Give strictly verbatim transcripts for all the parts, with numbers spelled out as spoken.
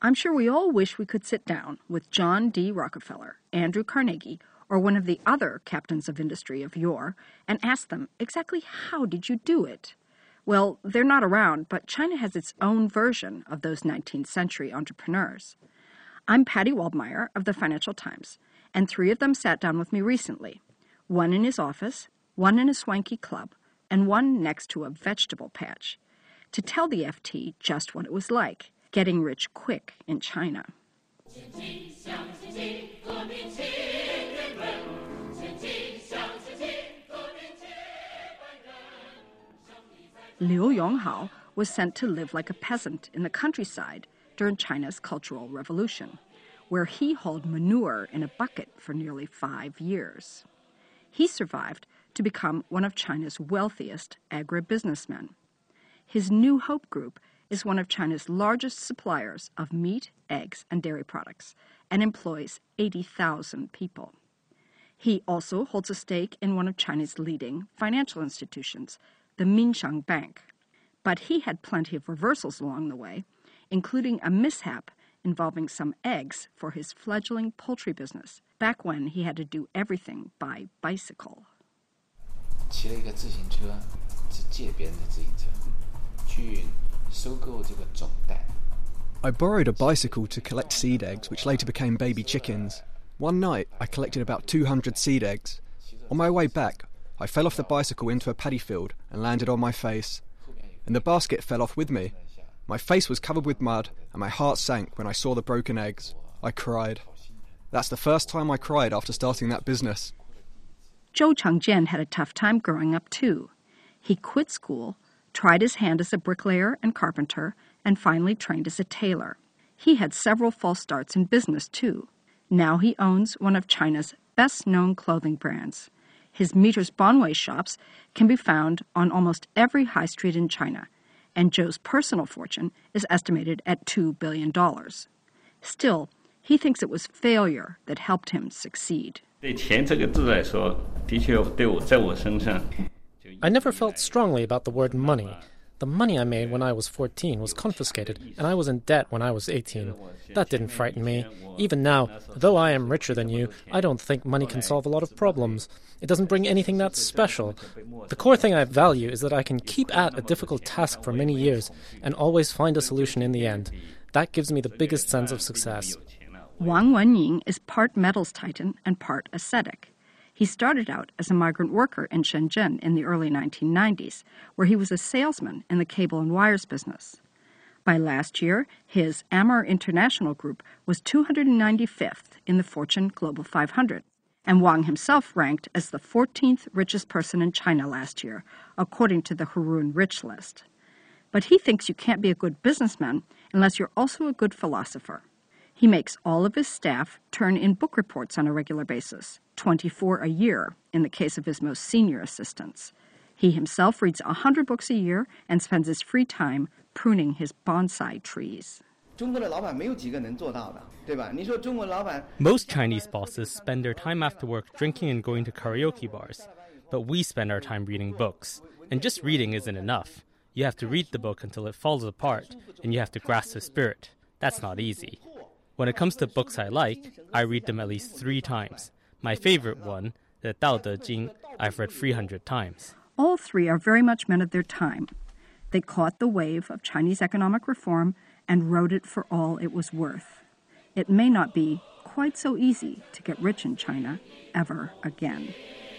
I'm sure we all wish we could sit down with John D. Rockefeller, Andrew Carnegie, or one of the other captains of industry of yore and ask them exactly how did you do it? Well, they're not around, but China has its own version of those nineteenth century entrepreneurs. I'm Patty Waldmeyer of the Financial Times, and three of them sat down with me recently, one in his office, one in a swanky club, and one next to a vegetable patch, to tell the F T just what it was like, getting rich quick in China. Liu Yonghao was sent to live like a peasant in the countryside during China's Cultural Revolution, where he hauled manure in a bucket for nearly five years. He survived to become one of China's wealthiest agribusinessmen. His New Hope Group is one of China's largest suppliers of meat, eggs, and dairy products, and employs eighty thousand people. He also holds a stake in one of China's leading financial institutions, the Minsheng Bank. But he had plenty of reversals along the way, including a mishap involving some eggs for his fledgling poultry business, back when he had to do everything by bicycle. 骑了一个自行车，是借别人的自行车，去收购这个种袋。 I borrowed a bicycle to collect seed eggs, which later became baby chickens. One night, I collected about two hundred seed eggs. On my way back, I fell off the bicycle into a paddy field and landed on my face. And the basket fell off with me. My face was covered with mud, and my heart sank when I saw the broken eggs. I cried. That's the first time I cried after starting that business. Zhou Chengjian had a tough time growing up, too. He quit school, tried his hand as a bricklayer and carpenter, and finally trained as a tailor. He had several false starts in business, too. Now he owns one of China's best-known clothing brands. His Meters Bonway shops can be found on almost every high street in China, and Zhou's personal fortune is estimated at two billion dollars. Still, he thinks it was failure that helped him succeed. I never felt strongly about the word money. The money I made when I was fourteen was confiscated, and I was in debt when I was eighteen. That didn't frighten me. Even now, though I am richer than you, I don't think money can solve a lot of problems. It doesn't bring anything that's special. The core thing I value is that I can keep at a difficult task for many years and always find a solution in the end. That gives me the biggest sense of success. Wang Wenying is part metals titan and part ascetic. He started out as a migrant worker in Shenzhen in the early nineteen nineties, where he was a salesman in the cable and wires business. By last year, his Amor International Group was two hundred ninety-fifth in the Fortune Global five hundred, and Wang himself ranked as the fourteenth richest person in China last year, according to the Hurun Rich List. But he thinks you can't be a good businessman unless you're also a good philosopher. He makes all of his staff turn in book reports on a regular basis, twenty-four a year in the case of his most senior assistants. He himself reads one hundred books a year and spends his free time pruning his bonsai trees. Most Chinese bosses spend their time after work drinking and going to karaoke bars. But we spend our time reading books. And just reading isn't enough. You have to read the book until it falls apart, and you have to grasp the spirit. That's not easy. When it comes to books I like, I read them at least three times. My favorite one, the Dao De Jing, I've read three hundred times. All three are very much men of their time. They caught the wave of Chinese economic reform and rode it for all it was worth. It may not be quite so easy to get rich in China ever again.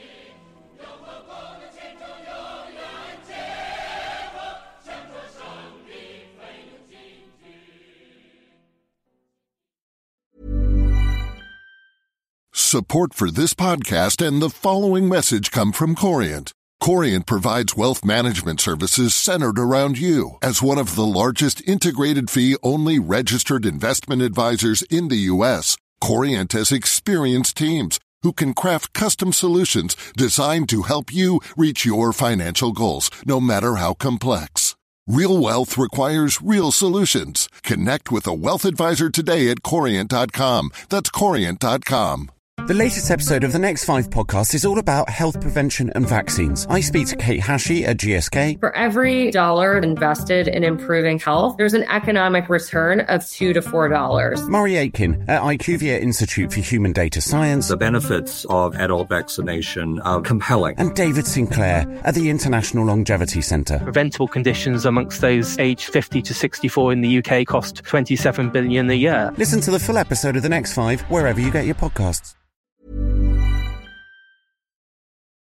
Support for this podcast and the following message come from Corient. Corient provides wealth management services centered around you. As one of the largest integrated fee-only registered investment advisors in the U S, Corient has experienced teams who can craft custom solutions designed to help you reach your financial goals, no matter how complex. Real wealth requires real solutions. Connect with a wealth advisor today at Corient dot com. That's Corient dot com. The latest episode of the Next Five podcast is all about health prevention and vaccines. I speak to Kate Hashey at G S K. For every dollar invested in improving health, there's an economic return of two to four dollars. Murray Aitken at IQVIA Institute for Human Data Science. The benefits of adult vaccination are compelling. And David Sinclair at the International Longevity Centre. Preventable conditions amongst those aged fifty to sixty-four in the U K cost twenty-seven billion dollars a year. Listen to the full episode of the Next Five wherever you get your podcasts.